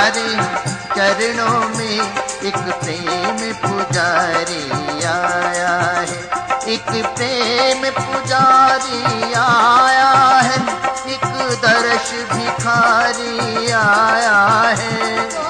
तुम्हारे चरणों में एक प्रेम पुजारी आया है, एक प्रेम पुजारी आया है, एक दर्श भिखारी आया है।